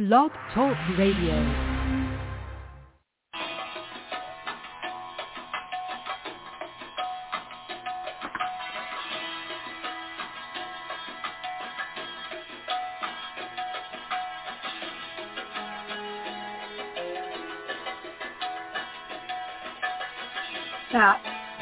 Blog Talk Radio. Stop.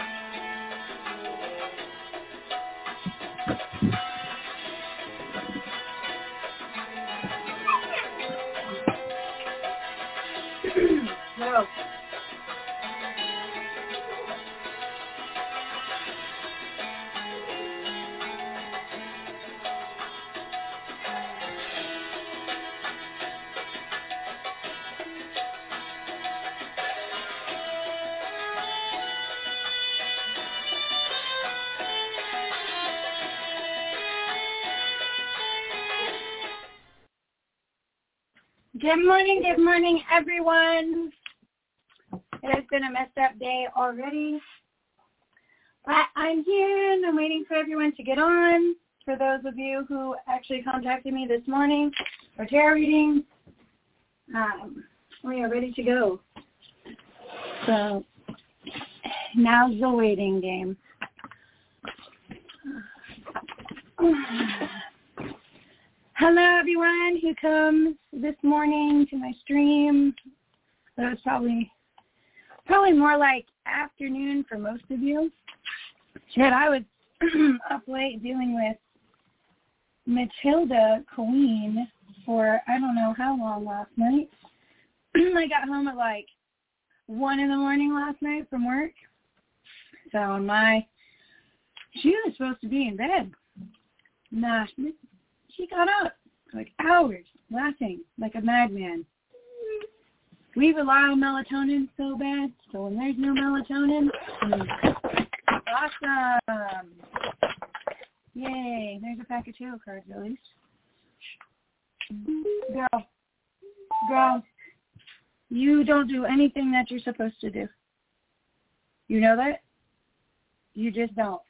No. Good morning, everyone. It has been a messed up day already, but I'm here and I'm waiting for everyone to get on. For those of you who actually contacted me this morning for tarot readings, we are ready to go. So now's the waiting game. Hello, everyone who comes this morning to my stream. That was probably more like afternoon for most of you. Shit, I was up late dealing with Matilda Queen for I don't know how long last night. I got home at like 1 a.m. last night from work. So she was supposed to be in bed. Nah, she got up like hours laughing like a madman. We rely on melatonin so bad, so when there's no melatonin, awesome. Yay, there's a pack of tarot cards at least. Girl, you don't do anything that you're supposed to do. You know that? You just don't.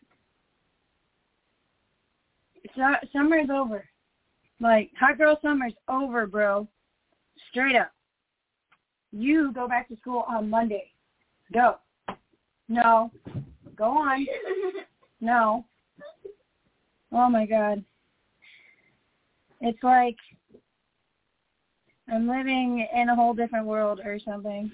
Summer's over. Like, hot girl summer's over, bro. Straight up. You go back to school on Monday. Go. No. Go on. No. Oh, my God. It's like I'm living in a whole different world or something.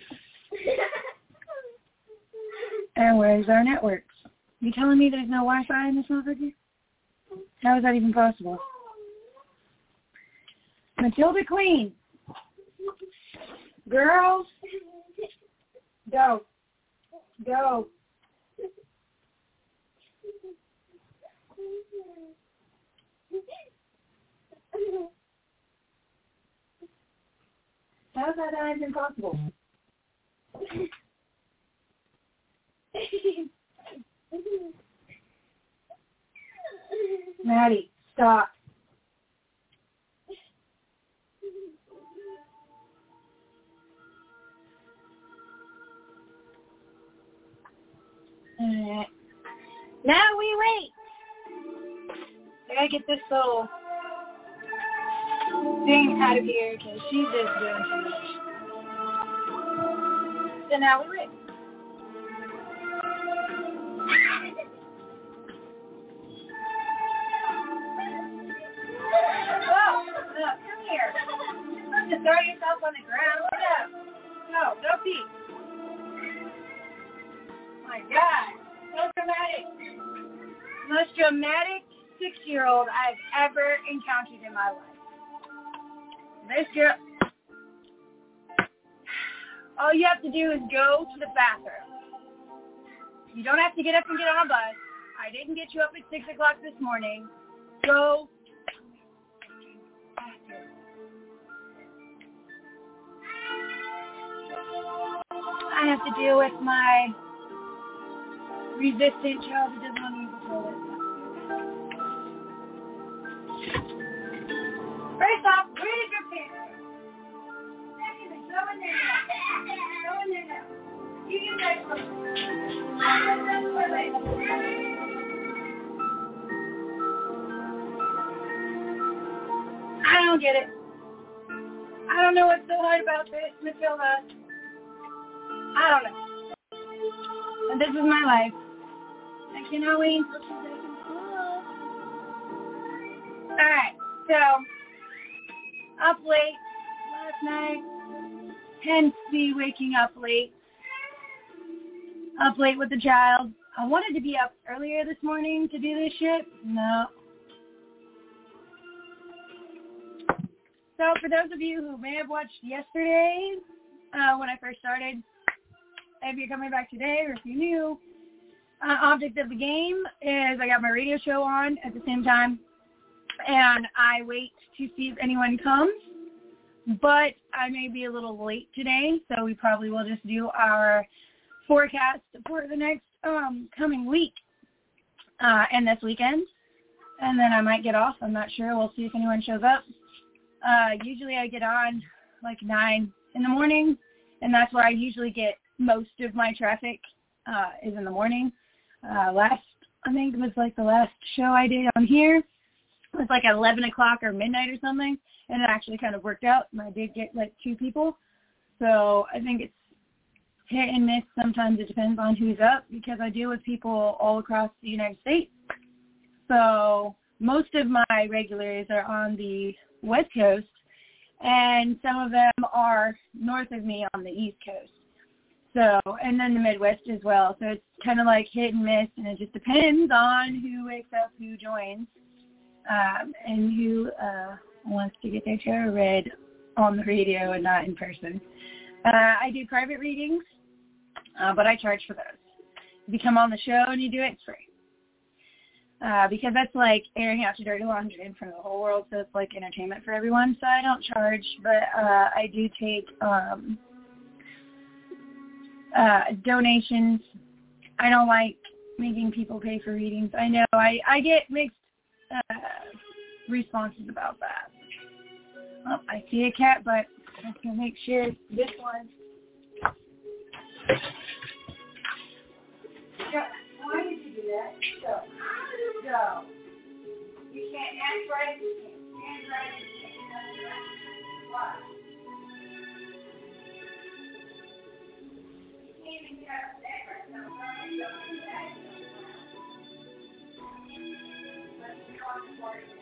And where's our networks? You telling me there's no Wi-Fi in this motherfucker? How is that even possible? Matilda Queen. Girls, go. Go. How is that even possible? Maddie, stop. Alright. Now we wait. I gotta get this little thing out of here because she's just doing too much. So now we wait. Come here. You're supposed to throw yourself on the ground. Get up. Go pee. Oh my God. So dramatic. Most dramatic 6-year-old I've ever encountered in my life. This girl. All you have to do is go to the bathroom. You don't have to get up and get on a bus. I didn't get you up at 6 o'clock this morning. Go. I have to deal with my resistant child who doesn't want to use the toilet. First off, where did your parents go? Secondly, go in there now. Go in there now. You can go for it. I don't get it. I don't know what's so hard about this, Matilda. I don't know. And this is my life. I cannot wait until she's back in school. Alright, so, up late last night. Hence the waking up late. Up late with the child. I wanted to be up earlier this morning to do this shit. No. So for those of you who may have watched yesterday, when I first started, if you're coming back today or if you're new, object of the game is I got my radio show on at the same time, and I wait to see if anyone comes, but I may be a little late today, so we probably will just do our forecast for the next coming week and this weekend, and then I might get off. I'm not sure. We'll see if anyone shows up. Usually I get on like 9 in the morning, and that's where I usually get most of my traffic is in the morning. I think it was like the last show I did on here. It was like at 11 o'clock or midnight or something, and it actually kind of worked out, and I did get like 2 people. So I think it's hit and miss. Sometimes it depends on who's up, because I deal with people all across the United States. So most of my regulars are on the West Coast, and some of them are north of me on the East Coast. So, and then the Midwest as well. So it's kind of like hit and miss, and it just depends on who wakes up, who joins, and who wants to get their tarot read on the radio and not in person. I do private readings, but I charge for those. If you come on the show and you do it, it's free. Because that's like airing out your dirty laundry in front of the whole world, so it's like entertainment for everyone. So I don't charge, but I do take donations. I don't like making people pay for readings. I know I get mixed responses about that. Oh, I see a cat, but I'm going to make sure this one. Why did you do that? Go. Go. You can't act right. You can't stand right. You can't stand right. Why? You can't even get out of bed right now. Don't do that. Let's talk for it.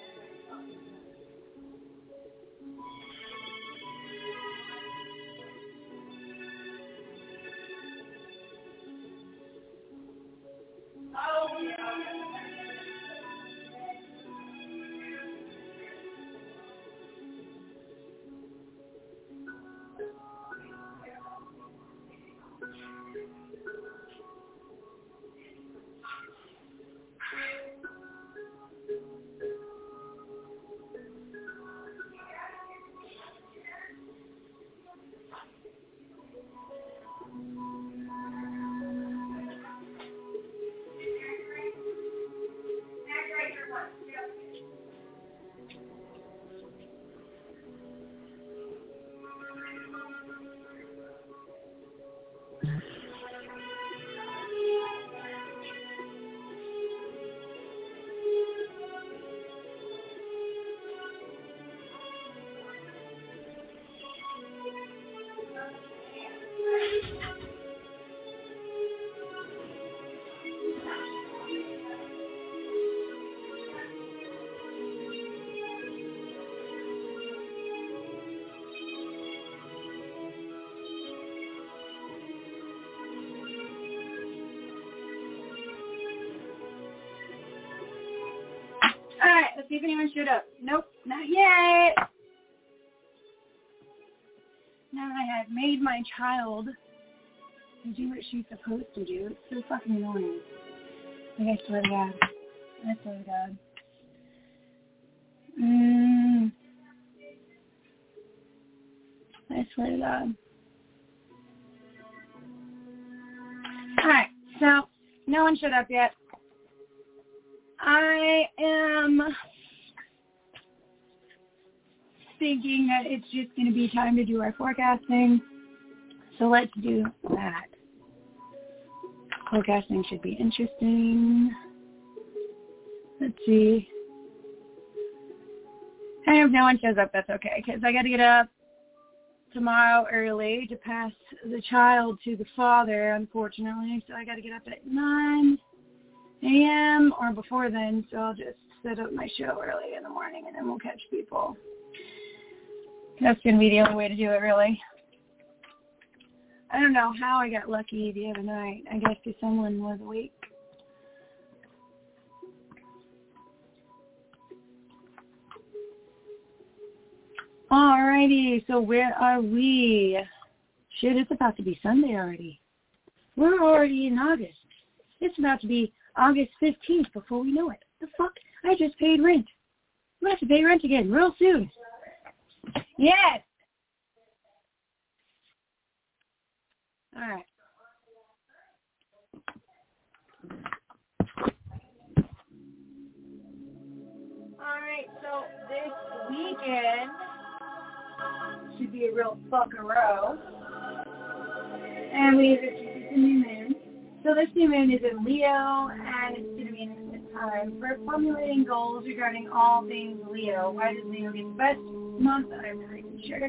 Oh, yeah. Alright, let's see if anyone showed up. Nope, not yet. Now I have made my child do what she's supposed to do. It's so fucking annoying. Like, I swear to God. I swear to God. I swear to God. Alright, so no one showed up yet. I am thinking that it's just going to be time to do our forecasting. So let's do that. Forecasting should be interesting. Let's see. And if no one shows up, that's okay, because I got to get up, tomorrow early to pass the child to the father, unfortunately. So I got to get up at 9 a.m. or before then. So I'll just set up my show early in the morning, and then we'll catch people. That's going to be the only way to do it, really. I don't know how I got lucky the other night. I guess because someone was awake. Alrighty, so where are we? Shit, it's about to be Sunday already. We're already in August. It's about to be August 15th before we know it. The fuck? I just paid rent. I'm going to have to pay rent again real soon. Yes! Alright. Alright, so this weekend should be a real fuck-a-row. And it's a new moon. So this new moon is in Leo, and it's going to be an excellent time for formulating goals regarding all things Leo. Why does Leo get the best month? I'm not even sure.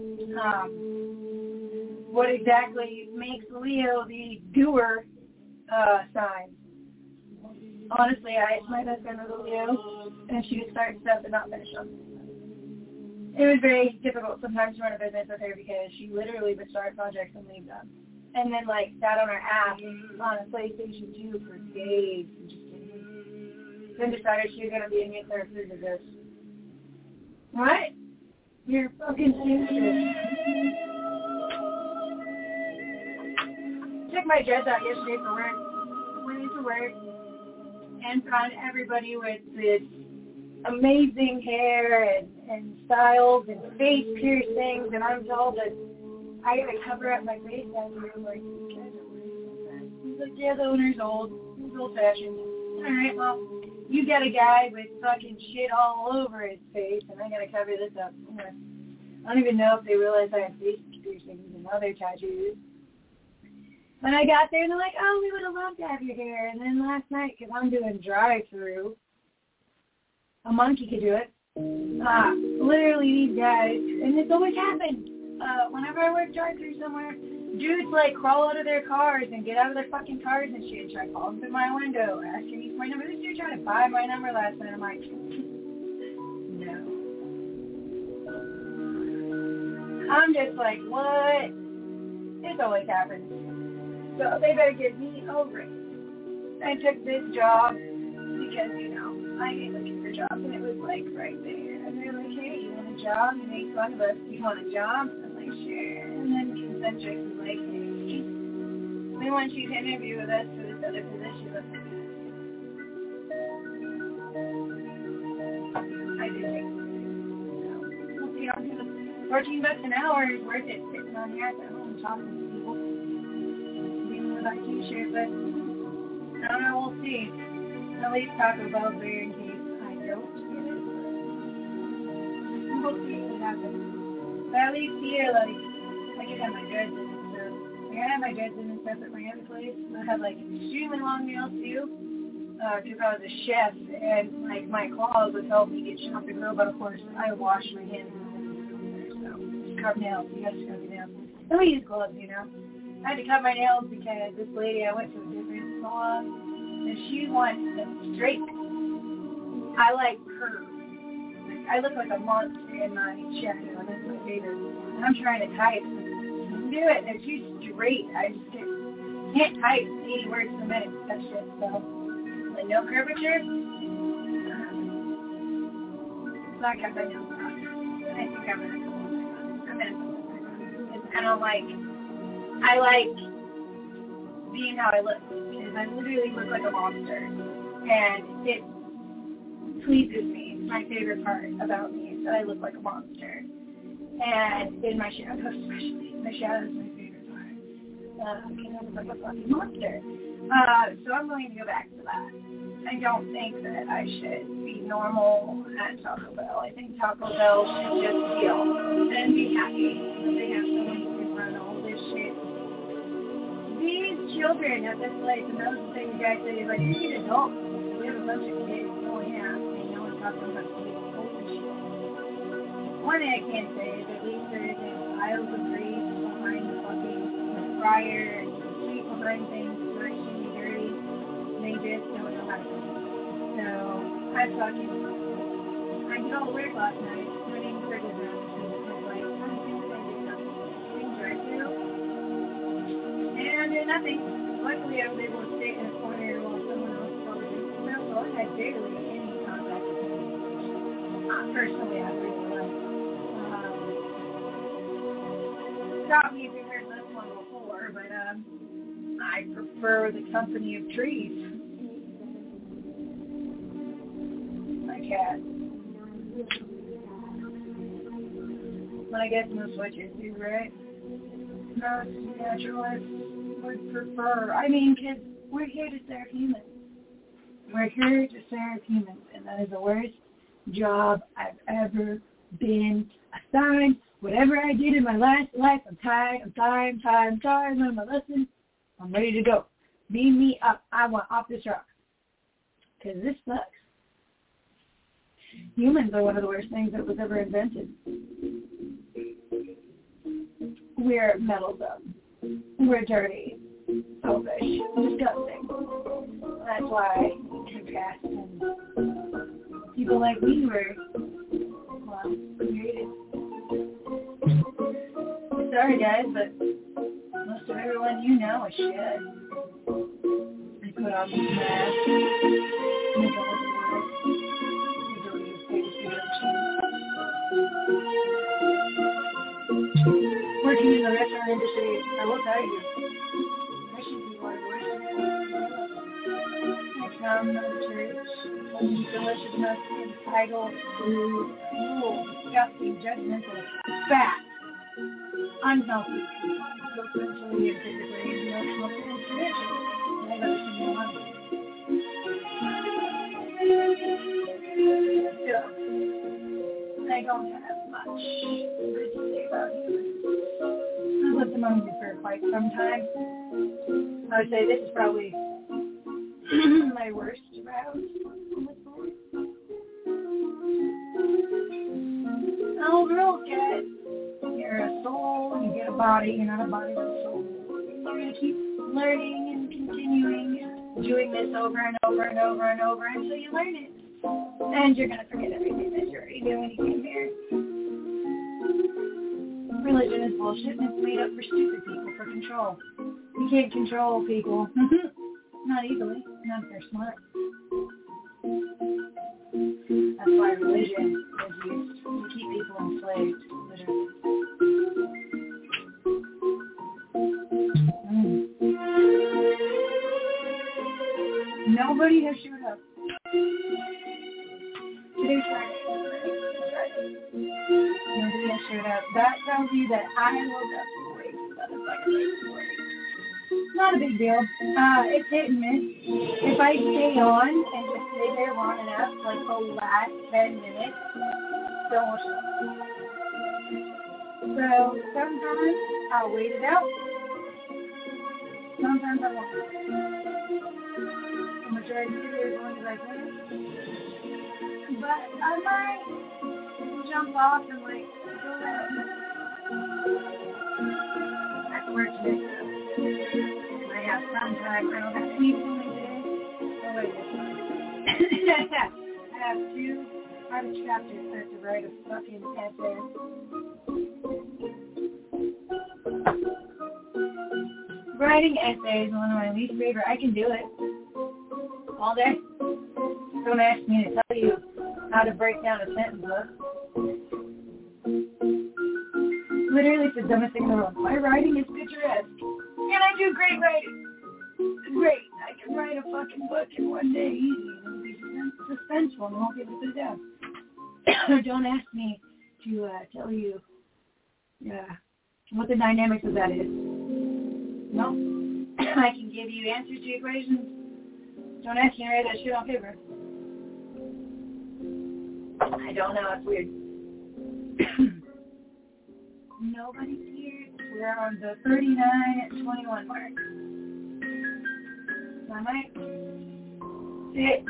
What exactly makes Leo the doer sign? Honestly, my best friend was a Leo, and she would start stuff and not finish them. It was very difficult sometimes to run a business with her because she literally would start projects and leave them. And then, sat on her ass on a PlayStation 2 for days and just didn't. Then decided she was going to be a new therapist of this. What? You're fucking stupid. Took my dreads out yesterday for work. Went into work and found everybody with this amazing hair and styles and face piercings, and I'm told that I gotta cover up my face after like these guys are wearing. He's like, yeah, the owner's old. He's old fashioned. Alright, well, you got a guy with fucking shit all over his face, and I gotta cover this up. I don't even know if they realize I have face piercings and other tattoos. When I got there, they're like, oh, we would have loved to have your hair. And then last night, because I'm doing drive-through, a monkey could do it. Literally these guys, and this always happens. Whenever I work drive-through somewhere, dudes crawl out of their cars and get out of their fucking cars and shit, try calling through my window, asking me for my number. This dude tried to buy my number last night. I'm like, no. I'm just like, what? This always happens. So they better get me over it. I took this job because, I ain't looking for jobs, and it was right there. And they're like, hey, you want a job? You make fun of us. You want a job? I'm like, sure. And then Concentric was like, hey, we want you to interview with us for this other position. I did take it. So, we'll see. I'll do $14 an hour is worth it sitting on the ass at home talking to people. Dealing with our t-shirt, but I don't know. We'll see. At least Taco Bell's there in case I don't get it. We'll see what happens. But at least here, I can have my dreads in and stuff. I can have my dreads in and stuff at my other place. I have, extremely long nails, too. Because I was a chef, and, my claws would help me get shot to grow. But, of course, I wash my hands and so scrub nails. You got to scrub your nails. And we use gloves, I had to cut my nails because this lady, I went to a different salon, and she wants them straight. I like curves. I look like a monster in my shadow, and that's my favorite. And I'm trying to type. Do it, and she's straight. I just can't type 80 words per minute. That shit, so. No curvature. So I got my nails done. I think I'm gonna. I don't I like being how I look, because I literally look like a monster, and it pleases me. It's my favorite part about me is that I look like a monster, and in my shadow especially. My shadow is my favorite part, because I look like a fucking monster. So I'm going to go back to that. I don't think that I should be normal at Taco Bell. I think Taco Bell should just heal and be happy that they have someone who can run all this shit. These children at this place, and that was the thing the guy said, he's like, we need adults. We have a bunch of kids. Oh, yeah. And no one's talking about kids. One thing I can say is at least there isn't piles of fire and sweet behind things, dirty and dirty. They just don't know how to cook. So I did all the work last night. My name is Bridget, and I was like, I'm going to do some things right now. And I did nothing. Luckily, I was able to stay in a corner while someone else probably did stuff, so I had barely any contact with him. Personally, I really like. Stop me if you heard this one before, but I prefer the company of trees. My cat. But I guess most witches do, right? Most naturalists would prefer. I mean, kids, we're here to serve humans. We're here to serve humans, and that is the worst job I've ever been assigned. Whatever I did in my last life, I'm tired, I'm learning my lesson. I'm ready to go. Beam me up. I want off this rock. Because this sucks. Humans are one of the worst things that was ever invented. We're meddlesome. We're dirty. Selfish. Disgusting. That's why contrast and people like me were, well, created. Sorry guys, but most of everyone you know is shit. They put on these masks. They don't work. They don't use face protection. Working in the restaurant industry, I will tell you, I should be one of the worst. I come to the church, delicious nuts, entitled, food, cruel, disgusting, judgmental, fat, unhealthy, socially and physically, emotional, and spiritual that I've ever seen in my life. So, I don't have much to say about humans. I've lived among you for quite some time. I would say this is probably my worst round. Oh, real good. You're a soul, and you get a body, you're not a body with a soul. You're going to keep learning and continuing, doing this over and over and over and over until you learn it. And you're going to forget everything that you already knew when you came here. Religion is bullshit, and it's made up for stupid people, for control. You can't control people. Not easily, not if they're smart. That's why religion is used to keep people enslaved, literally. Nobody has showed up. Today's Friday. Nobody has showed up. That tells you that I woke up way too motherfucking late this morning. Not a big deal. It's hit and miss. If I stay on and just stay there long enough, like the last 10 minutes, don't show up. So sometimes I'll wait it out. Sometimes I won't. I'm going to try to get here as long as I can. But I might jump off and like go out. That's work today. I have some time. I don't have any filming today. Oh wait. I have 2 chapters set to write a fucking essay. Writing essays is one of my least favorite. I can do it all day. Don't ask me to tell you how to break down a sentence book. Literally, it's the dumbest thing in the world. My writing is picturesque, and I do great writing. Great. I can write a fucking book in one day easy. It'll be suspenseful, and I won't be able to put it down. Don't ask me to tell you what the dynamics of that is. No. I can give you answers to equations. Don't ask me to write that shit on paper. I don't know. It's weird. Nobody's here. We're on the 39-21 mark. I might sit.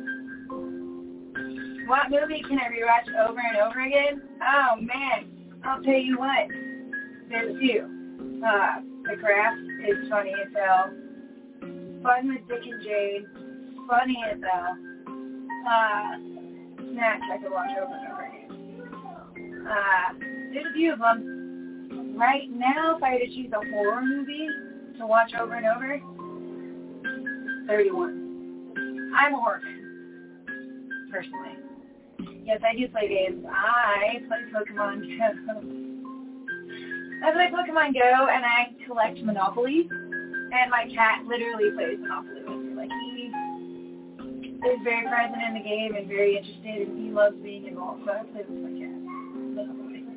What movie can I rewatch over and over again? Oh, man. I'll tell you what. There's a few. The Craft is funny as hell. Fun with Dick and Jane. Funny as hell. Snatch I could watch over and over again. There's a few of them. Right now, if I had to choose a horror movie to watch over and over, 31. I'm a horror fan, personally. Yes, I do play games. I play Pokemon Go. I play Pokemon Go, and I collect Monopoly. And my cat literally plays Monopoly with me. Like, he is very present in the game and very interested, and he loves being involved. So I play with my cat. Monopoly.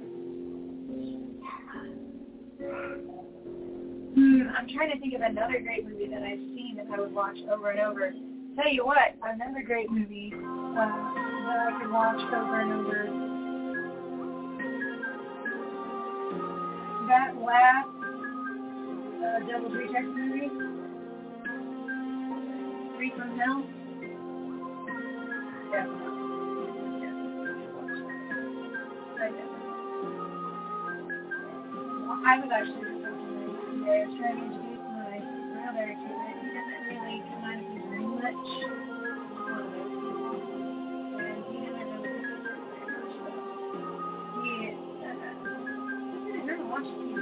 I'm trying to think of another great movie that I've seen that I would watch over and over. Tell you what, another great movie that I could watch over and over. That last Double Pretext movie, Three from Hell. Definitely. I was actually trying to introduce my brother to it. He doesn't really come out of his room much. And he doesn't really he doesn't watch TV.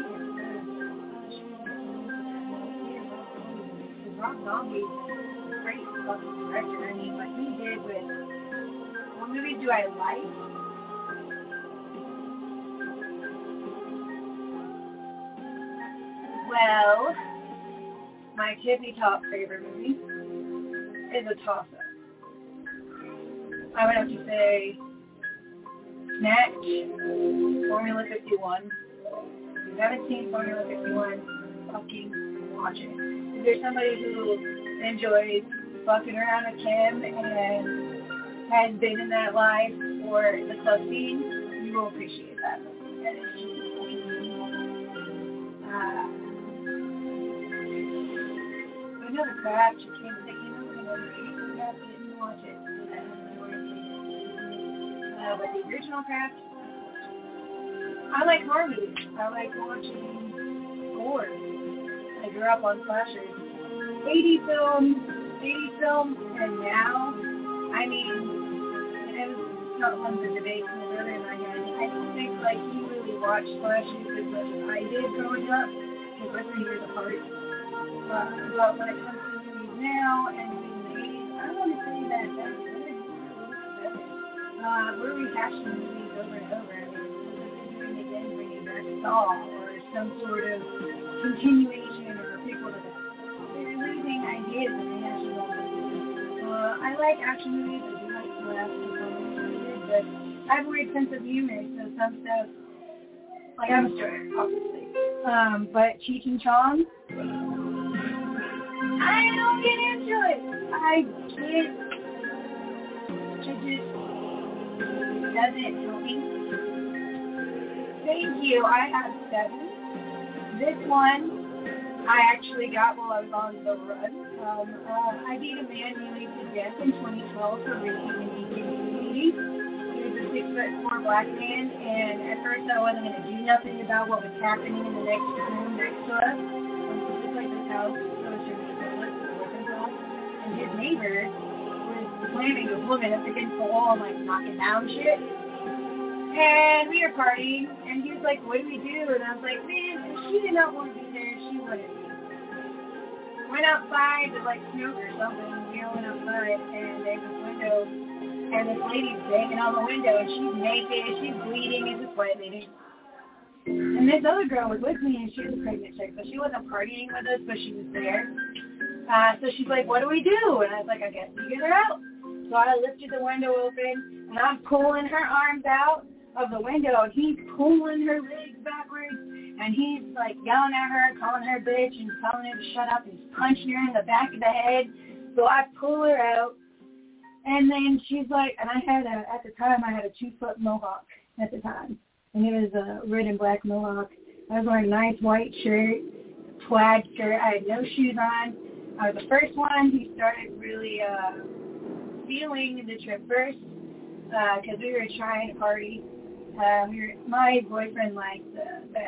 Rob Zombie is a great fucking director. I mean, what he did with what movies do I like? Well, my tippy top favorite movie is a toss-up. I would have to say Snatch, Formula 51. If you haven't seen Formula 51, fucking watch it. If there's somebody who enjoys fucking around with Kim and has been in that life or the club scene, you will appreciate that. And it's just The Craft, you can't think, the Craft, didn't watch it. But the original Craft, I like horror movies. I like watching gore. I grew up on slashers. 80 films, and now, I mean, it was not one of the debates in the brother in my head. I don't think, like, he really watched slashers as much as I did growing up, because we're 3 years apart. But when it comes to movies now and movies in the 80s, I want to say that that's good. We're rehashing movies over and over. I mean, doing it again, bringing back Saw or some sort of continuation or a prequel to that. They're losing ideas and rehashing all movies. I like action movies. I do like to laugh and comedy, but I have a weird sense of humor, so some stuff, like I'm a stoner, obviously. But Cheech and Chong, I don't get into it. I can't. It just doesn't help me. Thank you. I have 7. This one I actually got while I was on the run. I beat a man nearly to death in 2012 for raping an 18-year-old lady. He was a 6'4" black man, and at first I wasn't going to do nothing about what was happening in the next room next to us. Just like this house. And his neighbor was slamming a woman up against the wall and like knocking down shit. And we were partying, and he was like, "What do we do?" And I was like, "Man, if she did not want to be there, she wouldn't be." Went outside to like smoke or something. We all went outside, and there's this window, and this lady's banging on the window, and she's naked, she's bleeding, it's this white lady. And this other girl was with me, and she was a pregnant chick, so she wasn't partying with us, but she was there. So she's like, "What do we do?" And I was like, "I guess we get her out." So I lifted the window open, and I'm pulling her arms out of the window, and he's pulling her legs backwards, and he's like yelling at her, calling her a bitch, and telling her to shut up, and he's punching her in the back of the head. So I pull her out, and then she's like, and I had at the time, I had a 2-foot mohawk at the time, and it was a red and black mohawk. I was wearing a nice white shirt, plaid shirt. I had no shoes on. I was the first one who started really feeling the trip first because we were trying to party. My boyfriend liked that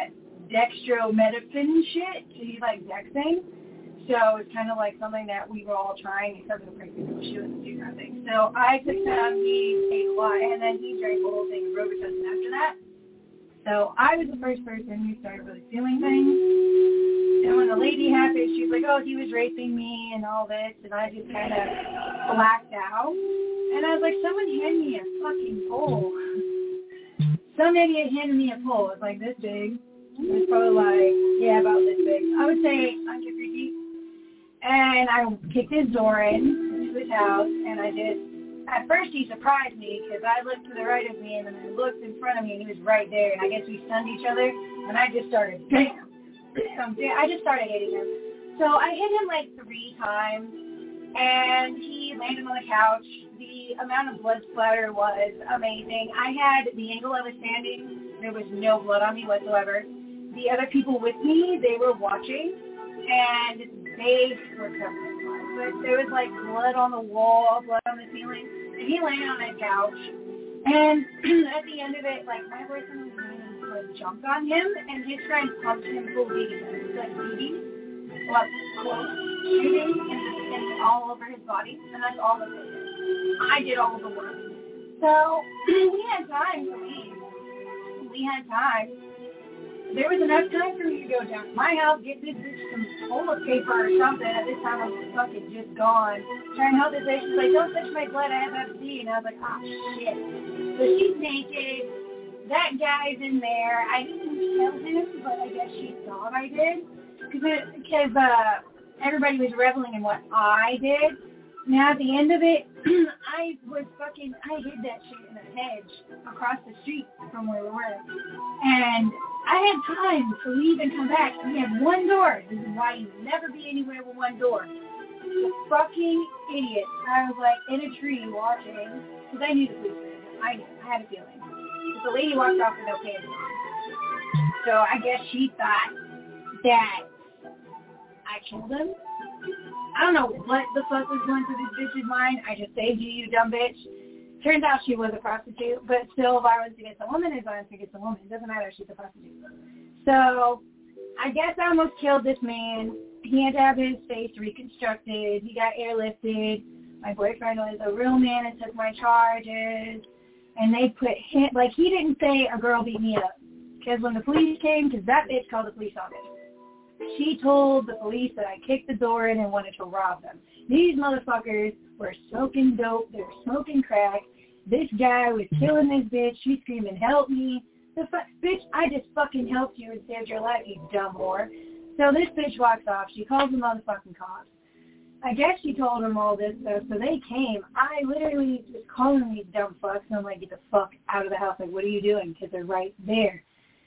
dextromethorphan shit. He likes Dexing. So it's kind of like something that we were all trying, except for the pregnant. She wouldn't do nothing. So I took some, he ate a lot, and then he drank the whole thing of Robitussin after that. So I was the first person who started really feeling things. And when the lady happened, she was like, oh, he was raping me and all this, and I just kind of blacked out. And I was like, someone hand me a fucking pole. Some idiot handed me a pole. It was like this big. It was probably like, yeah, about this big. I would say under 3 feet. And I kicked his door into his house, and I just, at first he surprised me because I looked to the right of me, and then I looked in front of me, and he was right there, and I guess we stunned each other, and I just started, bam, I just started hitting him. So I hit him like 3 times, and he landed on the couch. The amount of blood splatter was amazing. I had the angle I was standing, there was no blood on me whatsoever. The other people with me, they were watching, and they were covered in blood. But there was like blood on the wall, blood on the ceiling, and he landed on that couch. And at the end of it, like my boyfriend was jumped on him, and his friend pumped him full beating. It was like beating, shooting, and all over his body, and that's all that they did. I did all the work. So we had time to leave. We had time. There was enough time for me to go down to my house, get this bitch some toilet paper or something. At this time, I was fucking just gone. Trying to help this bitch. She's like, don't touch my blood, I have FC. And I was like, oh, shit. So she's naked. That guy's in there. I didn't kill him, but I guess she thought I did. Because everybody was reveling in what I did. Now, at the end of it, I hid that shit in a hedge across the street from where we were. And I had time to leave and come back. We had one door. This is why you never be anywhere with one door. The fucking idiot. I was like in a tree watching, because I knew the police were there. I had a feeling. But the lady walked off with no pants on. So I guess she thought that I killed him. I don't know what the fuck was going through this bitch's mind. I just saved you, you dumb bitch. Turns out she was a prostitute, but still violence against a woman is violence against a woman. It doesn't matter if she's a prostitute. So I guess I almost killed this man. He had to have his face reconstructed. He got airlifted. My boyfriend was a real man and took my charges. And they put him, like he didn't say a girl beat me up. Because when the police came, because that bitch called the police on me. She told the police that I kicked the door in and wanted to rob them. These motherfuckers were smoking dope. They were smoking crack. This guy was killing this bitch. She's screaming, help me. Bitch, I just fucking helped you and saved your life, you dumb whore. So this bitch walks off. She calls the motherfucking cops. I guess she told them all this stuff. So they came. I literally was calling these dumb fucks. And I'm like, get the fuck out of the house. Like, what are you doing? Because they're right there.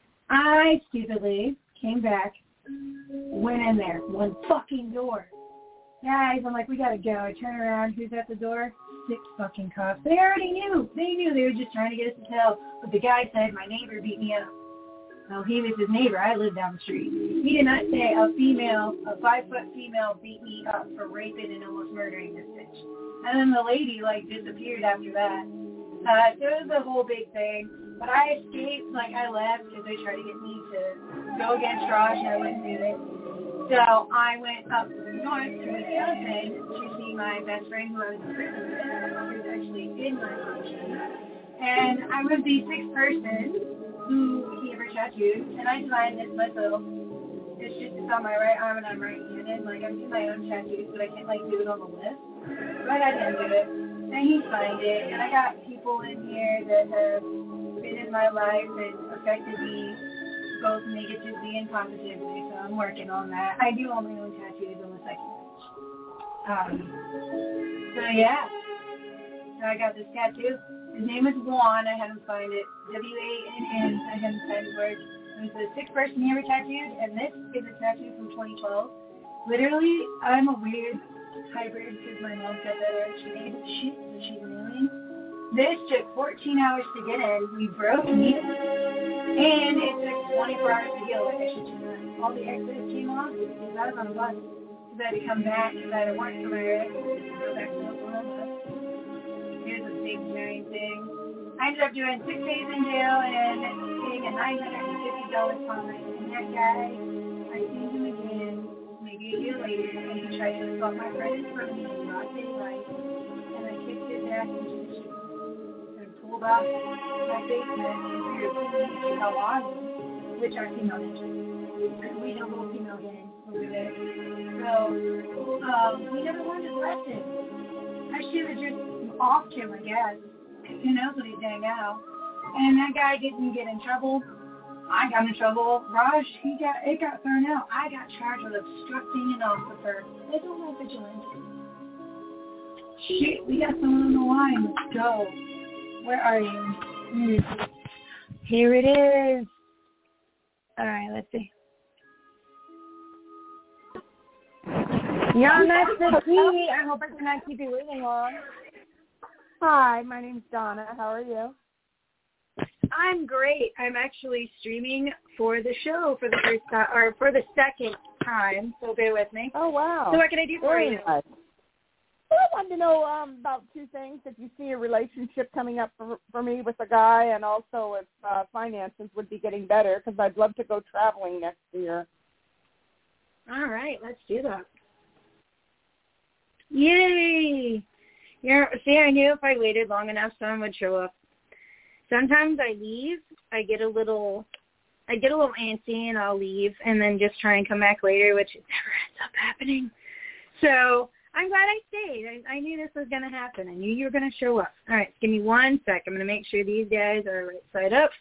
I stupidly came back. Went in there, one fucking door. Guys, I'm like, we gotta go. I turn around, who's at the door? 6 fucking cops. They already knew. They knew they were just trying to get us to tell. But the guy said, my neighbor beat me up. Well, he was his neighbor. I lived down the street. He did not say a 5-foot female beat me up for raping and almost murdering this bitch. And then the lady, disappeared after that. So it was a whole big thing. But I escaped, I left because they tried to get me to go against Raj, and I wouldn't do it. So I went up north to Wisconsin to see my best friend who I was in prison with, who was actually in my function. And I was the 6th person who he ever tattooed, and I signed this myself. It's on my right arm, and I'm right-handed. I do my own tattoos, but I can't, do it on the list. But I didn't do it. And he signed it, and I got people in here that have been in my life and affected me both negatively and positively, so I'm working on that. I do all my own tattoos on the second page. So yeah, so I got this tattoo. His name is Juan. I had him find it. W-A-N-N. I had him find his words. He was the 6th person he ever tattooed, and this is a tattoo from 2012. Literally, I'm a weird hybrid because my mom said that she named shit, so she's an alien. This took 14 hours to get in. We broke needles. And it took 24 hours to heal, like I should do. All the exodus came off because I was on a bus. Because I had to come back because I had to work for my rest to go back to Oklahoma. Here's a big giant thing. I ended up doing 6 days in jail and getting a $950 fine. that guy, I see him again, maybe a year later, and he tried to assault my friend in front of me in broad daylight, and I kicked his ass into the street and pulled off my basement for your opinion to see how I was, which our female ninja. Because we know whole female gang over there. So, we never learned his lesson. I should have just offed him, I guess. Who knows what he's doing now. And that guy didn't get in trouble. I got in trouble. Raj, it got thrown out. I got charged with obstructing an officer. It's all vigilante. Shit, we got someone on the line. Let's go. Where are you? Here it is. All right, let's see. Yeah, that's the key. I hope I did not keep you waiting long. Hi, my name's Donna. How are you? I'm great. I'm actually streaming for the show for the first time, or for the second time. So bear with me. Oh wow! So what can I do for you? Nice. Well, I wanted to know about two things. If you see a relationship coming up for me with a guy, and also if finances would be getting better, because I'd love to go traveling next year. All right, let's do that. Yay! See, I knew if I waited long enough, someone would show up. Sometimes I leave, I get a little antsy and I'll leave and then just try and come back later, which never ends up happening. So I'm glad I stayed. I knew this was going to happen. I knew you were going to show up. All right, give me 1 sec. I'm going to make sure these guys are right side up.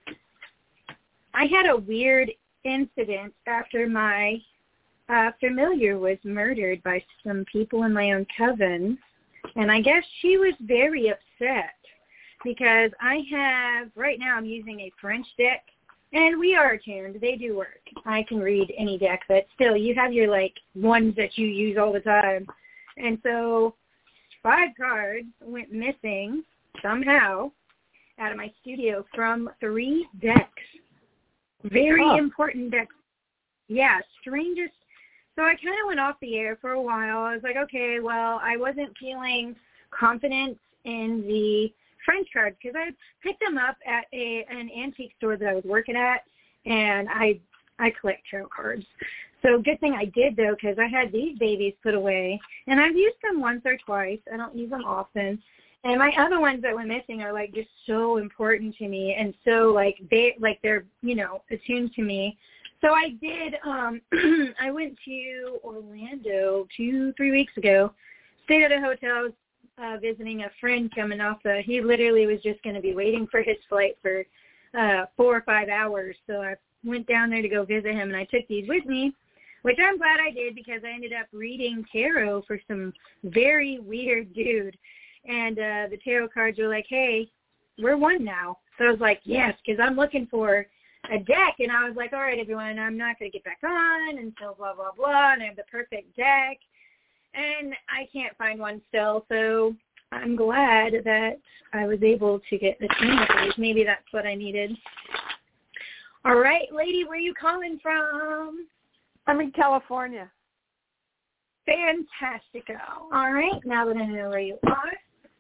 I had a weird incident after my familiar was murdered by some people in my own coven, and I guess she was very upset. Because right now I'm using a French deck, and we are attuned. They do work. I can read any deck, but still, you have your, ones that you use all the time. And so 5 cards went missing somehow out of my studio from 3 decks. Very important decks. Yeah, strangest. So I kind of went off the air for a while. I was like, okay, well, I wasn't feeling confident in the French cards because I picked them up at an antique store that I was working at, and I collect tarot cards. So good thing I did, though, because I had these babies put away, and I've used them once or twice. I don't use them often. And my other ones that went missing are, just so important to me, and so, they're, attuned to me. So I did, I went to Orlando 2-3 weeks ago, stayed at a hotel, visiting a friend coming off he literally was just going to be waiting for his flight for 4 or 5 hours. So I went down there to go visit him, and I took these with me, which I'm glad I did because I ended up reading tarot for some very weird dude. And the tarot cards were like, hey, we're one now. So I was like, yes, because I'm looking for a deck. And I was like, all right, everyone, I'm not going to get back on until blah, blah, blah. And I have the perfect deck. And I can't find one still, so I'm glad that I was able to get the team. Maybe that's what I needed. All right, lady, where are you calling from? I'm in California. Fantastico. All right, now that I know where you are,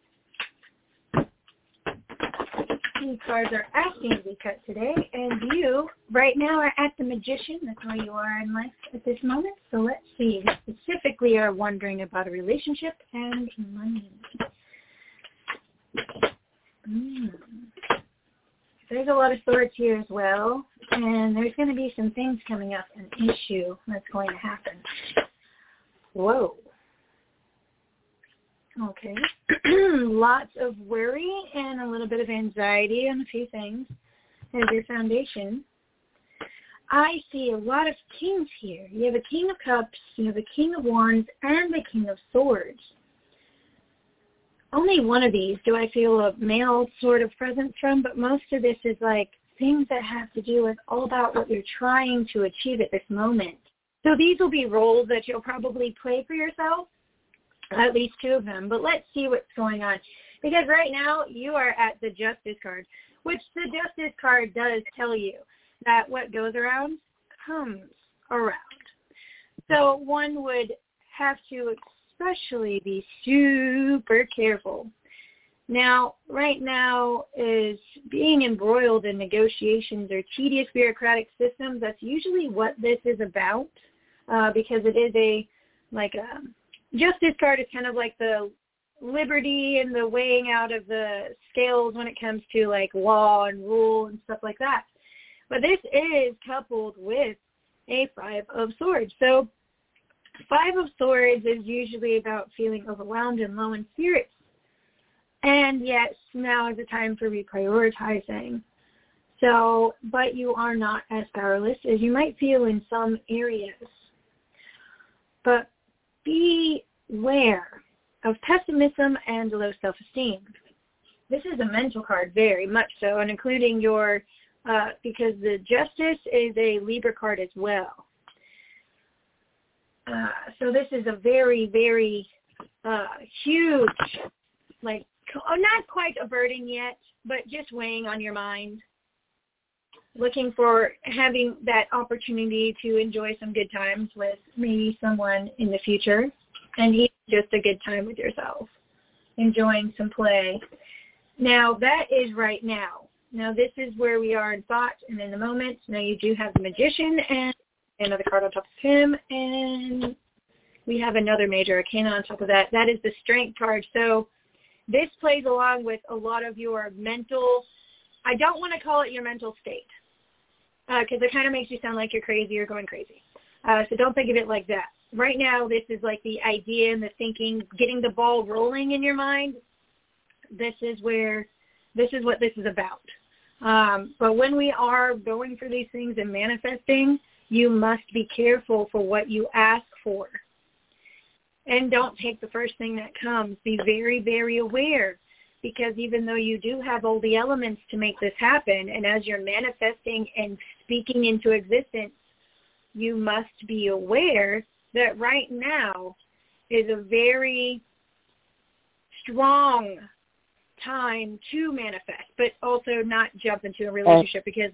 these cards are asking to be cut today, and you right now are at the Magician. That's where you are in life at this moment. So let's see. You specifically are wondering about a relationship and money. There's a lot of swords here as well, and there's going to be some things coming up, an issue that's going to happen. Whoa. Okay. Lots of worry and a little bit of anxiety on a few things as your foundation. I see a lot of kings here. You have a King of Cups, you have a King of Wands, and the King of Swords. Only one of these do I feel a male sort of presence from, but most of this is things that have to do with all about what you're trying to achieve at this moment. So these will be roles that you'll probably play for yourself. At least 2 of them, but let's see what's going on. Because right now you are at the Justice card, which the Justice card does tell you that what goes around comes around. So one would have to especially be super careful Now, right now is being embroiled in negotiations or tedious bureaucratic systems. That's usually what this is about, because it is justice card is kind of like the liberty and the weighing out of the scales when it comes to like law and rule and stuff like that. But this is coupled with a 5 of Swords. So 5 of Swords is usually about feeling overwhelmed and low in spirits. And yet now is the time for reprioritizing. So, but you are not as powerless as you might feel in some areas. But beware of pessimism and low self-esteem. This is a mental card, very much so, and including your, because the Justice is a Libra card as well. So this is a very, very huge, like, not quite a burden yet, but just weighing on your mind. Looking for having that opportunity to enjoy some good times with maybe someone in the future, and even just a good time with yourself, enjoying some play. Now, that is right now. Now, this is where we are in thought and in the moment. Now, you do have the Magician and another card on top of him, and we have another Major Arcana on top of that. That is the Strength card. So this plays along with a lot of your mental, I don't want to call it your mental state, because it kind of makes you sound like you're crazy or going crazy. So don't think of it like that. Right now, this is like the idea and the thinking, getting the ball rolling in your mind. This is what this is about. But when we are going for these things and manifesting, you must be careful for what you ask for. And don't take the first thing that comes. Be very, very aware, because even though you do have all the elements to make this happen, and as you're manifesting and speaking into existence, you must be aware that right now is a very strong time to manifest, but also not jump into a relationship, because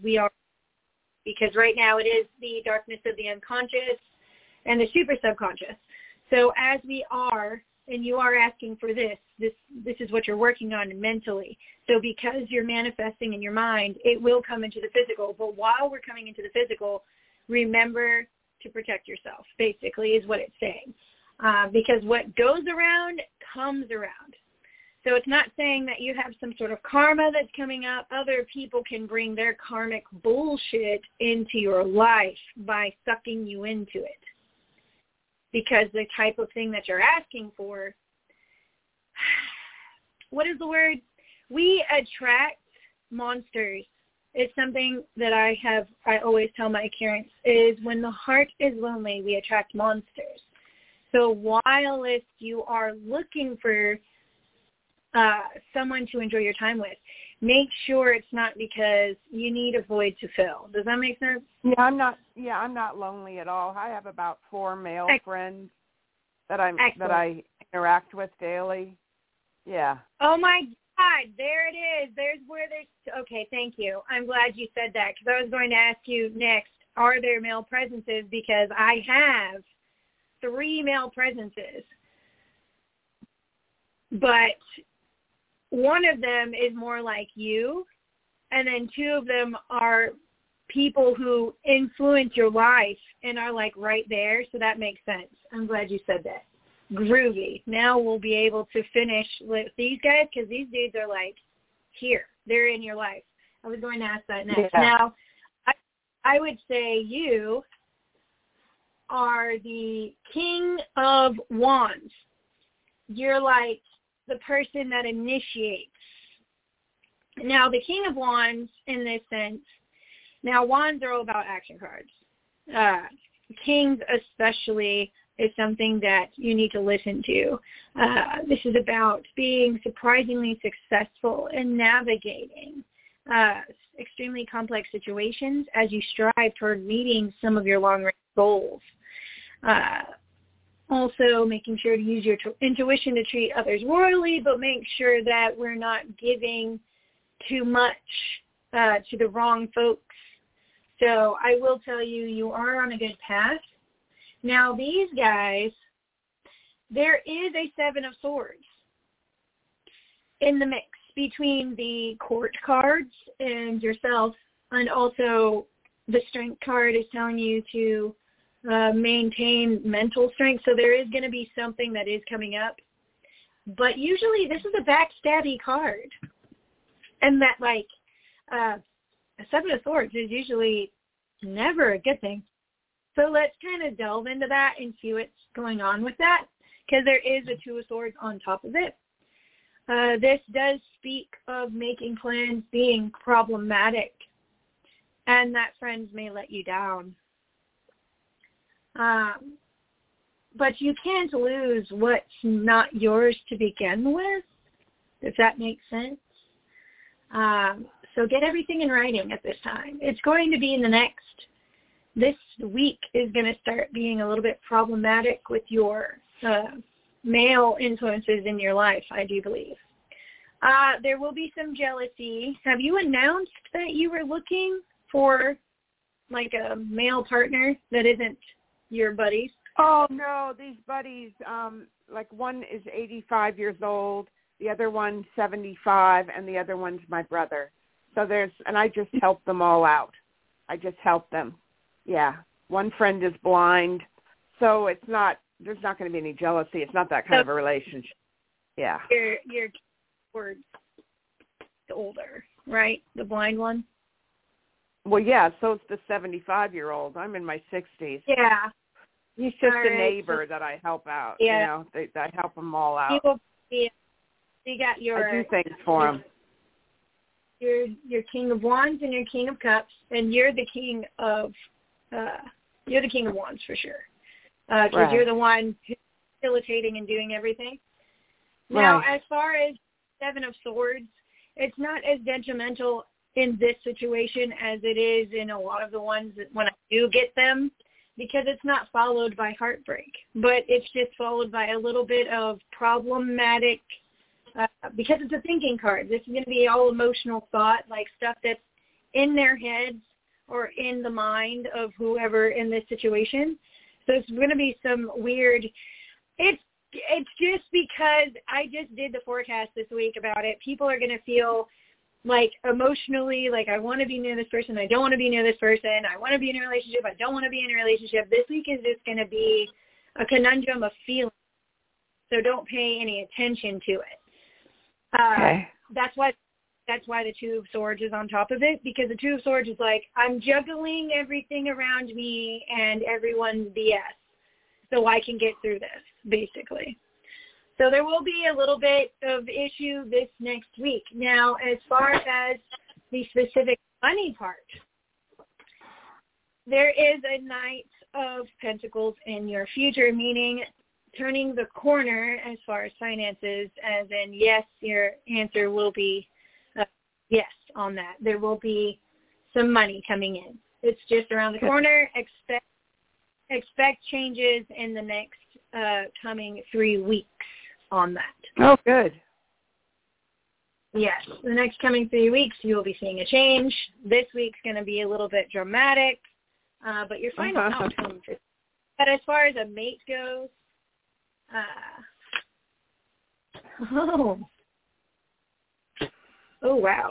right now it is the darkness of the unconscious and the super subconscious. So as we are, and you are asking for this is what you're working on mentally. So because you're manifesting in your mind, it will come into the physical. But while we're coming into the physical, remember to protect yourself, basically, is what it's saying. Because what goes around comes around. So it's not saying that you have some sort of karma that's coming up. Other people can bring their karmic bullshit into your life by sucking you into it. Because the type of thing that you're asking for, what is the word? We attract monsters. It's something that I always tell my clients is when the heart is lonely, we attract monsters. So whilst you are looking for someone to enjoy your time with, make sure it's not because you need a void to fill. Does that make sense? I'm not lonely at all. I have about 4 male friends that I interact with daily. Yeah. Oh my God, there it is. Okay, thank you. I'm glad you said that, because I was going to ask you next, are there male presences? Because I have 3 male presences, but one of them is more like you, and then 2 of them are people who influence your life and are like right there, so that makes sense. I'm glad you said that. Groovy. Now we'll be able to finish with these guys, because these dudes are like here. They're in your life. I was going to ask that next. Yeah. Now, I would say you are the King of Wands. You're like the person that initiates. Now, the King of Wands, in this sense, now wands are all about action cards. Kings especially is something that you need to listen to. This is about being surprisingly successful in navigating extremely complex situations as you strive toward meeting some of your long-range goals. Also, making sure to use your intuition to treat others royally, but make sure that we're not giving too much to the wrong folks. So I will tell you, you are on a good path. Now, these guys, there is a 7 of Swords. in the mix between the court cards and yourself, and also the strength card is telling you to maintain mental strength. So there is going to be something that is coming up. But usually this is a backstabby card. And that, like, a Seven of Swords is usually never a good thing. So let's kind of delve into that and see what's going on with that, because there is a Two of Swords on top of it. This does speak of making plans being problematic and that friends may let you down. But you can't lose what's not yours to begin with, if that makes sense. So get everything in writing at this time. It's going to be in this week is going to start being a little bit problematic with your male influences in your life, I do believe. There will be some jealousy. Have you announced that you were looking for, like, a male partner that isn't your buddies? Oh, no, these buddies, like one is 85 years old, the other one's 75, and the other one's my brother. So and I just help them all out. I just help them. Yeah. One friend is blind, so there's not going to be any jealousy. It's not that kind of a relationship. Yeah. You're towards the older, right? The blind one? Well, yeah, so it's the 75-year-old. I'm in my 60s. Yeah. He's just a neighbor that I help out. Yeah. I help them all out. You got I do things for him. Your King of Wands and your King of Cups, and you're the King of Wands for sure, because you're the one who's facilitating and doing everything. Now, as far as Seven of Swords, it's not as detrimental in this situation as it is in a lot of the ones that when I do get them, because it's not followed by heartbreak, but it's just followed by a little bit of problematic, because it's a thinking card. This is going to be all emotional thought, like stuff that's in their heads or in the mind of whoever in this situation. So it's going to be some weird, it's just because I just did the forecast this week about it. People are going to feel like emotionally, like I want to be near this person, I don't want to be near this person, I want to be in a relationship, I don't want to be in a relationship. This week is just going to be a conundrum of feelings, so don't pay any attention to it. Okay. That's why the Two of Swords is on top of it, because the Two of Swords is like, I'm juggling everything around me and everyone's BS so I can get through this, basically. So there will be a little bit of issue this next week. Now, as far as the specific money part, there is a Knight of Pentacles in your future, meaning turning the corner as far as finances, as in, yes, your answer will be yes on that. There will be some money coming in. It's just around the corner. Expect changes in the next coming 3 weeks on that. Oh, good. Yes, the next coming 3 weeks you will be seeing a change. This week's going to be a little bit dramatic, but your final outcome. But as far as a mate goes, oh wow,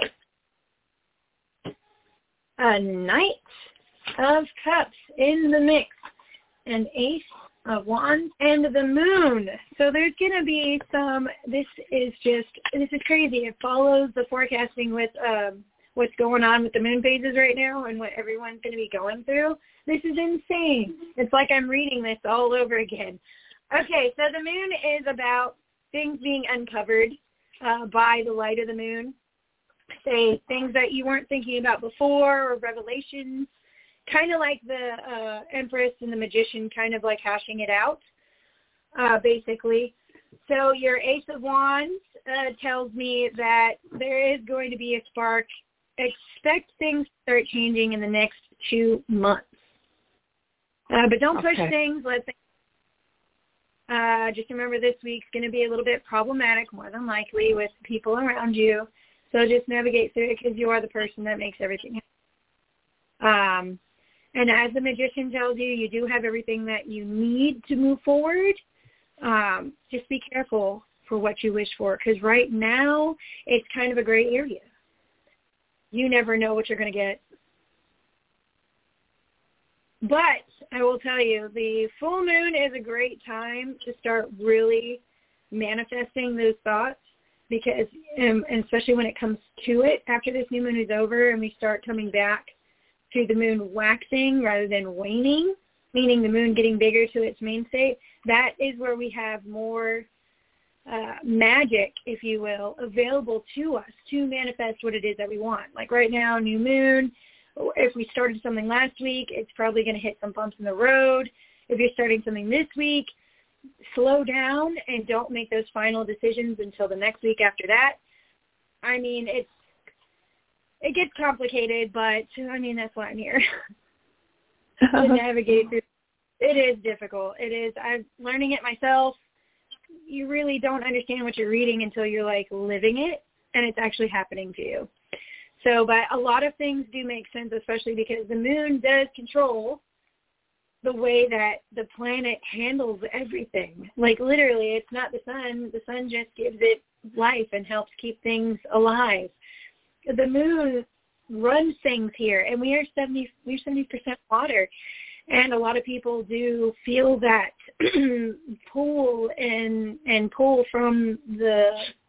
a Knight of Cups in the mix, an Ace of Wands, and the Moon. So there's going to be this is crazy. It follows the forecasting with what's going on with the moon phases right now and what everyone's going to be going through. This is insane. It's like I'm reading this all over again. Okay, so the moon is about things being uncovered by the light of the moon. Say things that you weren't thinking about before, or revelations, kind of like the Empress and the Magician, kind of like hashing it out, basically. So your Ace of Wands tells me that there is going to be a spark. Expect things to start changing in the next 2 months. But don't push things. Let things. Just remember this week's going to be a little bit problematic, more than likely, with people around you. So just navigate through it, because you are the person that makes everything happen. And as the Magician tells you, you do have everything that you need to move forward. Just be careful for what you wish for, because right now it's kind of a gray area. You never know what you're going to get. But I will tell you, the full moon is a great time to start really manifesting those thoughts, because, and especially when it comes to it, after this new moon is over and we start coming back to the moon waxing rather than waning, meaning the moon getting bigger to its main state, that is where we have more magic, if you will, available to us to manifest what it is that we want. Like right now, new moon, if we started something last week, it's probably going to hit some bumps in the road. If you're starting something this week, slow down and don't make those final decisions until the next week after that. I mean, it gets complicated, but I mean, that's why I'm here. To navigate through. It is difficult. It is. I'm learning it myself. You really don't understand what you're reading until you're like living it and it's actually happening to you. So, but a lot of things do make sense, especially because the moon does control the way that the planet handles everything. Like literally, it's not the sun. The sun just gives it life and helps keep things alive. The moon runs things here, and we're 70% water. And a lot of people do feel that pull and pull from the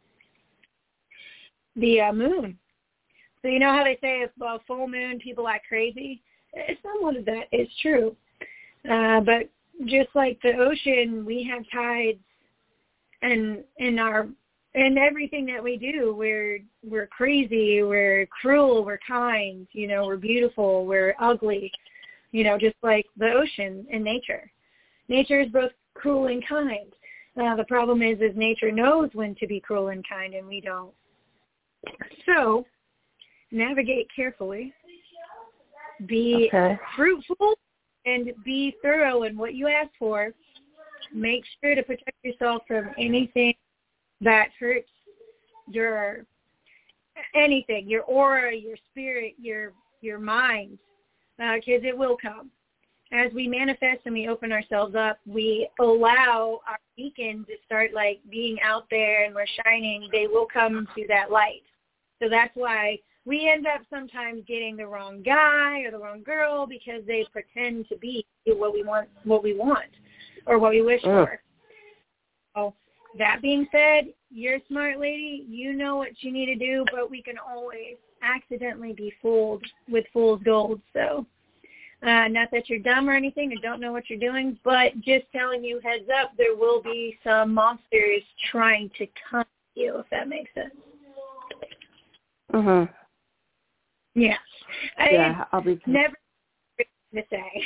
moon. So you know how they say if a full moon, people act crazy? Somewhat of that is true. But just like the ocean, we have tides, and in everything that we do, we're crazy, we're cruel, we're kind, we're beautiful, we're ugly, just like the ocean and nature. Nature is both cruel and kind. The problem is nature knows when to be cruel and kind, and we don't. So navigate carefully, be fruitful, and be thorough in what you ask for. Make sure to protect yourself from anything that hurts your aura, your spirit, your mind, because it will come. As we manifest and we open ourselves up, we allow our beacon to start like being out there and we're shining. They will come to that light. So that's why we end up sometimes getting the wrong guy or the wrong girl because they pretend to be what we want or what we wish for. So that being said, you're a smart lady. You know what you need to do, but we can always accidentally be fooled with fool's gold. So not that you're dumb or anything or don't know what you're doing, but just telling you heads up, there will be some monsters trying to come at you, if that makes sense. Uh-huh. Yes. I'll be never to say.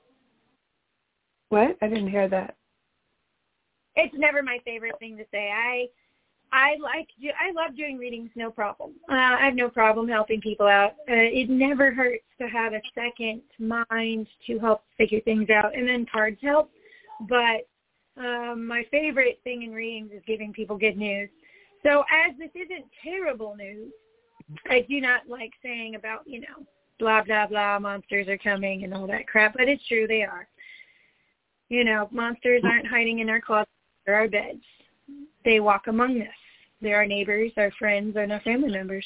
What? I didn't hear that. It's never my favorite thing to say. I love doing readings, no problem. I have no problem helping people out. It never hurts to have a second mind to help figure things out, and then cards help. But my favorite thing in readings is giving people good news. So as this isn't terrible news, I do not like saying about, blah, blah, blah, monsters are coming and all that crap, but it's true, they are. Monsters aren't hiding in our closets or our beds. They walk among us. They're our neighbors, our friends, and our family members.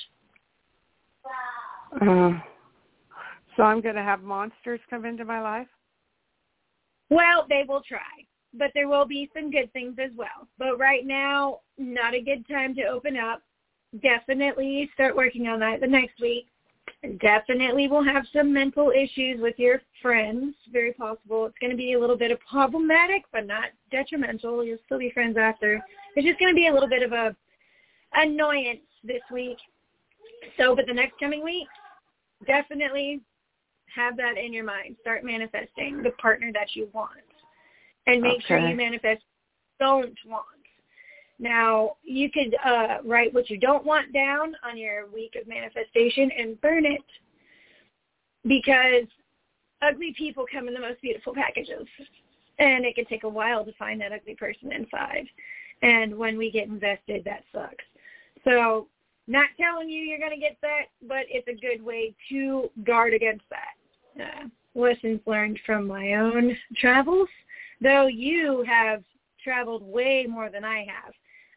So I'm going to have monsters come into my life? Well, they will try, but there will be some good things as well. But right now, not a good time to open up. Definitely start working on that the next week. Definitely will have some mental issues with your friends. Very possible. It's going to be a little bit of problematic, but not detrimental. You'll still be friends after. It's just going to be a little bit of a annoyance this week. So, but the next coming week, definitely have that in your mind. Start manifesting the partner that you want. And make sure you manifest don't want. Now, you could write what you don't want down on your week of manifestation and burn it, because ugly people come in the most beautiful packages, and it can take a while to find that ugly person inside. And when we get invested, that sucks. So not telling you you're going to get that, but it's a good way to guard against that. Lessons learned from my own travels, though you have traveled way more than I have.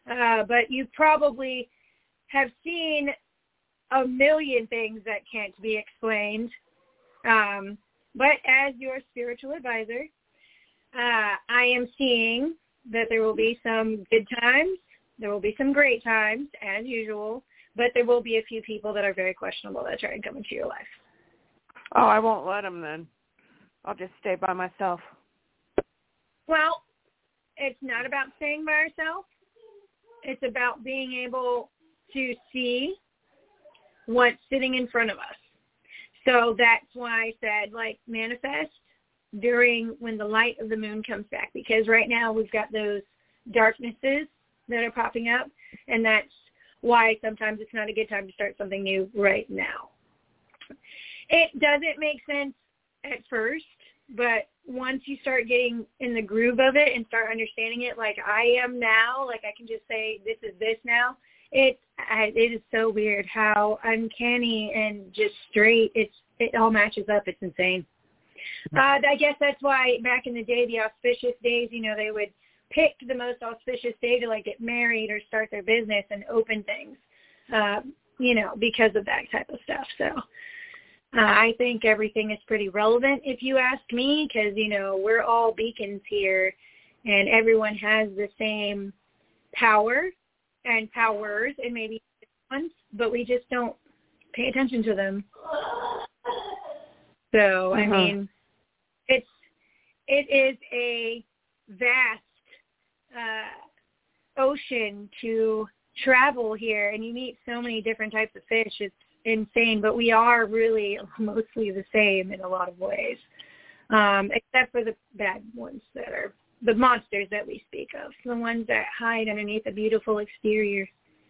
but you probably have seen a million things that can't be explained. But as your spiritual advisor, I am seeing that there will be some good times, there will be some great times, as usual, but there will be a few people that are very questionable that try and come into your life. Oh, I won't let them then. I'll just stay by myself. Well, it's not about staying by ourselves. It's about being able to see what's sitting in front of us. So that's why I said, like, manifest during when the light of the moon comes back, because right now we've got those darknesses that are popping up, and that's why sometimes it's not a good time to start something new right now. It doesn't make sense at first, but once you start getting in the groove of it and start understanding it like I am now, like I can just say this is this now, it is so weird how uncanny and just straight it all matches up. It's insane. I guess that's why back in the day, the auspicious days, they would pick the most auspicious day to like get married or start their business and open things, because of that type of stuff. So I think everything is pretty relevant if you ask me, because, we're all beacons here and everyone has the same power and powers and maybe ones, but we just don't pay attention to them. So, I mean, it is a vast ocean to travel here, and you meet so many different types of fish. It's insane, but we are really mostly the same in a lot of ways, except for the bad ones that are the monsters that we speak of, the ones that hide underneath a beautiful exterior.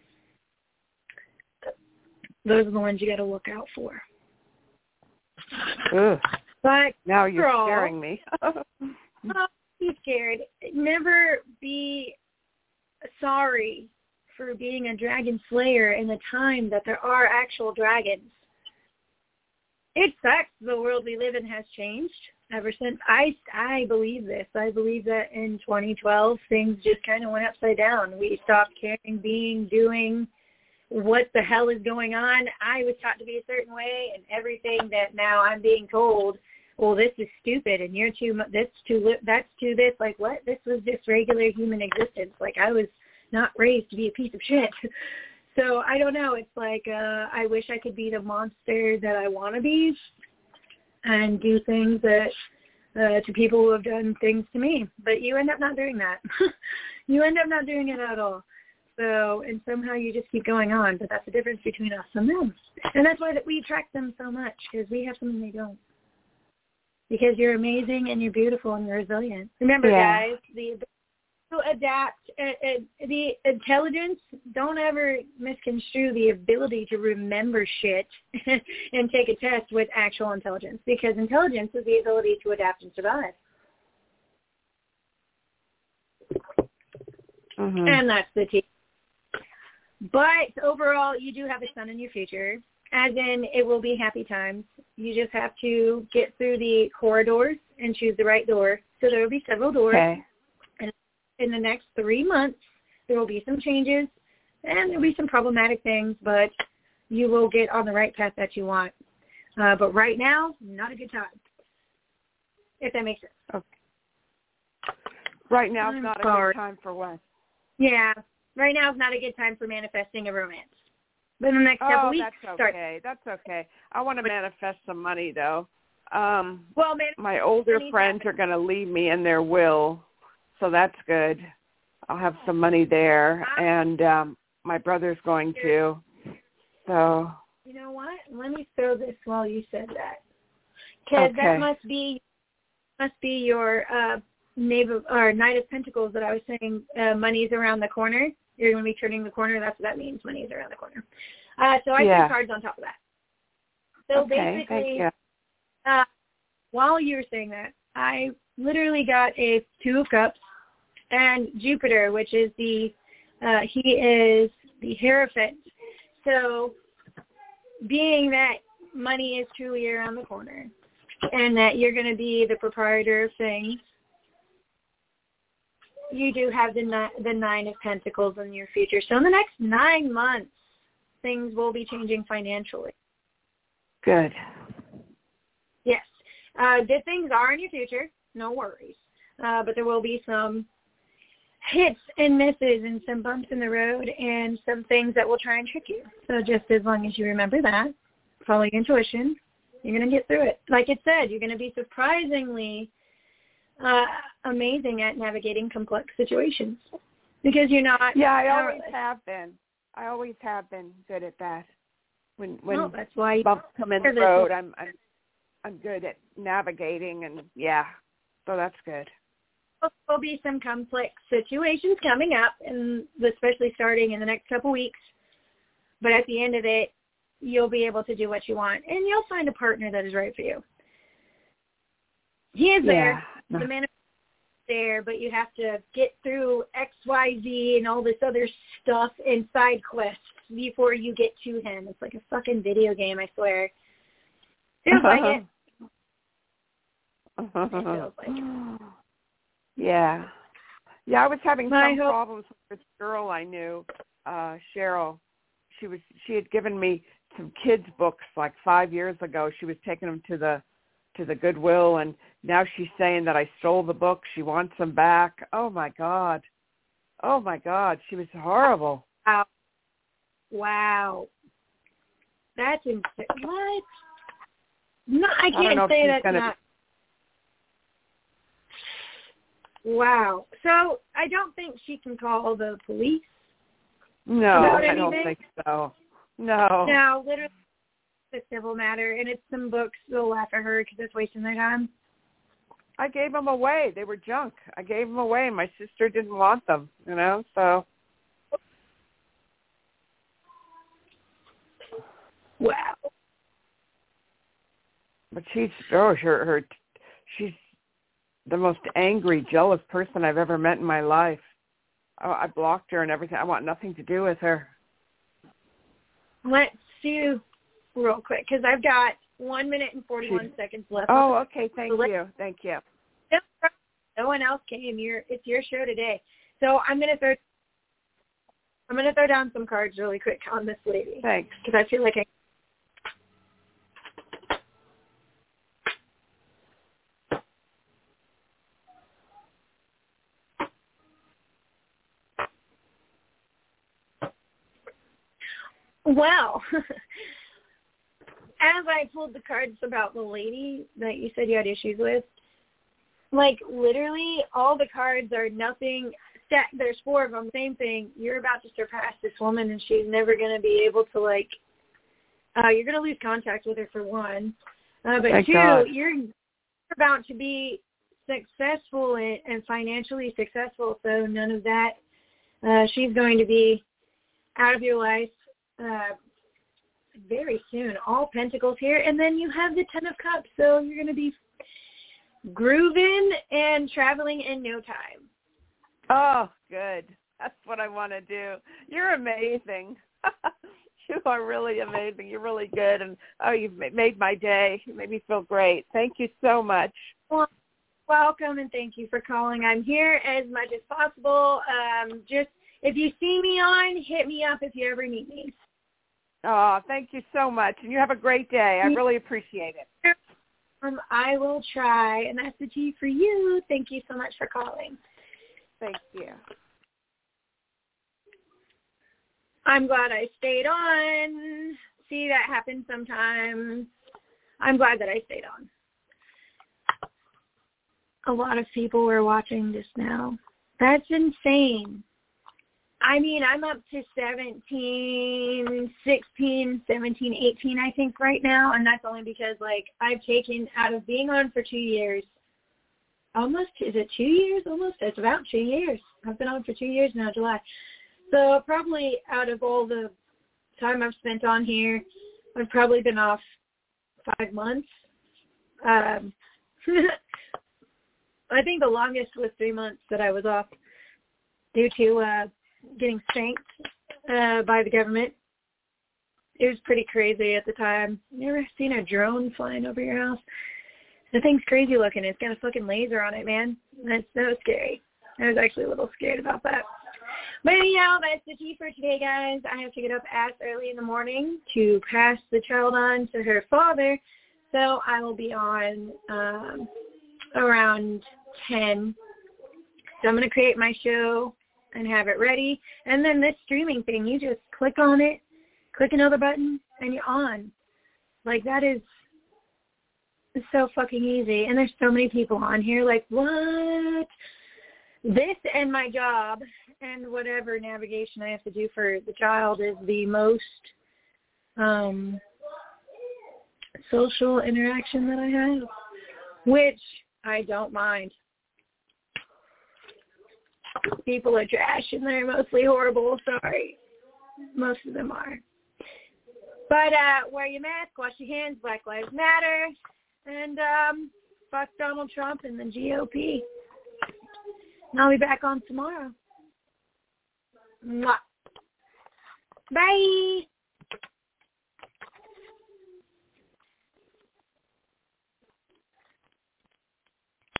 Those are the ones you got to look out for. Ugh. But now you're scaring me. Don't be scared. Never be sorry for being a dragon slayer in the time that there are actual dragons. It sucks. The world we live in has changed ever since. I believe this. I believe that in 2012, things just kind of went upside down. We stopped caring, being, doing what the hell is going on. I was taught to be a certain way, and everything that now I'm being told, well, this is stupid, and you're too, that's too this, like what? This was just regular human existence. Like I was not raised to be a piece of shit. So I don't know. It's like I wish I could be the monster that I want to be and do things that to people who have done things to me. But you end up not doing that. You end up not doing it at all. So, and somehow you just keep going on. But that's the difference between us and them. And that's why that we attract them so much, because we have something they don't. Because you're amazing and you're beautiful and you're resilient. Remember, guys, the ability to adapt, the intelligence, don't ever misconstrue the ability to remember shit and take a test with actual intelligence, because intelligence is the ability to adapt and survive. Mm-hmm. And that's the key. But overall, you do have a sun in your future, as in it will be happy times. You just have to get through the corridors and choose the right door. So there will be several doors. Okay. And in the next 3 months, there will be some changes, and there will be some problematic things, but you will get on the right path that you want. But right now, not a good time, if that makes sense. Okay. Right now is not a good time for what? Yeah. Right now is not a good time for manifesting a romance. But in the next couple weeks, that's okay. That's okay. I want to manifest some money, though. My older friends are going to leave me in their will, so that's good. I'll have some money there, and my brother's going to. So. You know what? Let me throw this while you said that, because that must be your Knave of, or Knight of Pentacles that I was saying. Money's around the corner. You're going to be turning the corner. That's what that means. Money is around the corner. So I put cards on top of that. So basically, while you were saying that, I literally got a 2 of Cups and Jupiter, which is he is the Hierophant. So being that money is truly around the corner and that you're going to be the proprietor of things, you do have the Nine of Pentacles in your future. So in the next 9 months, things will be changing financially. Good. Yes. Good things are in your future. No worries. But there will be some hits and misses and some bumps in the road and some things that will try and trick you. So just as long as you remember that, follow your intuition, you're going to get through it. Like it said, you're going to be surprisingly amazing at navigating complex situations because you're not. Yeah, I always have been. I always have been good at that. When that's why bumps come in the road, I'm good at navigating, and so that's good. There'll be some complex situations coming up, and especially starting in the next couple weeks. But at the end of it, you'll be able to do what you want, and you'll find a partner that is right for you. He is there. The man is there, but you have to get through X, Y, Z, and all this other stuff and side quests before you get to him. It's like a fucking video game, I swear. Feels like it. It feels like it. Yeah. Yeah, I was having some problems with this girl I knew, Cheryl. She had given me some kids' books like 5 years ago. She was taking them to the Goodwill, and now she's saying that I stole the book. She wants them back. Oh my God. She was horrible. Wow. That's insane. What? No, I can't say that's not. Wow. So I don't think she can call the police. No, I don't think so. No. No, literally it's a civil matter, and it's some books they'll laugh at her because it's wasting their time. I gave them away. They were junk. I gave them away. My sister didn't want them, so. Wow. But she's the most angry, jealous person I've ever met in my life. I blocked her and everything. I want nothing to do with her. Let's do real quick because I've got 1 minute and 41 seconds left. Oh, okay. Thank you. No one else came. It's your show today. So I'm gonna throw down some cards really quick on this lady. Thanks. Because I feel like Well, as I pulled the cards about the lady that you said you had issues with, like literally all the cards are nothing. There's 4 of them. Same thing. You're about to surpass this woman, and she's never going to be able to you're going to lose contact with her for one. But Thank 2, God. you're about to be successful and financially successful. So none of that. She's going to be out of your life very soon. All Pentacles here, and then you have the 10 of Cups, so you're going to be grooving and traveling in no time. Oh, good. That's what I want to do. You're amazing. You are really amazing. You're really good, and you've made my day. You made me feel great. Thank you so much. Well, welcome, and thank you for calling. I'm here as much as possible. Just if you see me on, hit me up if you ever need me. Oh, thank you so much, and you have a great day. I really appreciate it. I will try, and that's the G for you. Thank you so much for calling. Thank you. I'm glad I stayed on. See, that happens sometimes. I'm glad that I stayed on. A lot of people were watching just now. That's insane. I mean, I'm up to 17, 16, 17, 18, I think, right now. And that's only because, I've taken out of being on for 2 years. Almost, is it 2 years? Almost. It's about 2 years. I've been on for 2 years now, July. So probably out of all the time I've spent on here, I've probably been off 5 months. I think the longest was 3 months that I was off due to getting spanked by the government. It was pretty crazy at the time. You ever seen a drone flying over your house? The thing's crazy looking. It's got a fucking laser on it, man. That's so scary. I was actually a little scared about that. But anyhow, that's the tea for today, guys. I have to get up as early in the morning to pass the child on to her father. So I will be on around 10. So I'm going to create my show and have it ready. And then this streaming thing, you just click on it, click another button, and you're on. Like, that is so fucking easy. And there's so many people on here. Like, what? This and my job and whatever navigation I have to do for the child is the most social interaction that I have, which I don't mind. People are trash and they're mostly horrible. Sorry. Most of them are. But wear your mask, wash your hands, Black Lives Matter, and fuck Donald Trump and the GOP. And I'll be back on tomorrow. Mwah. Bye.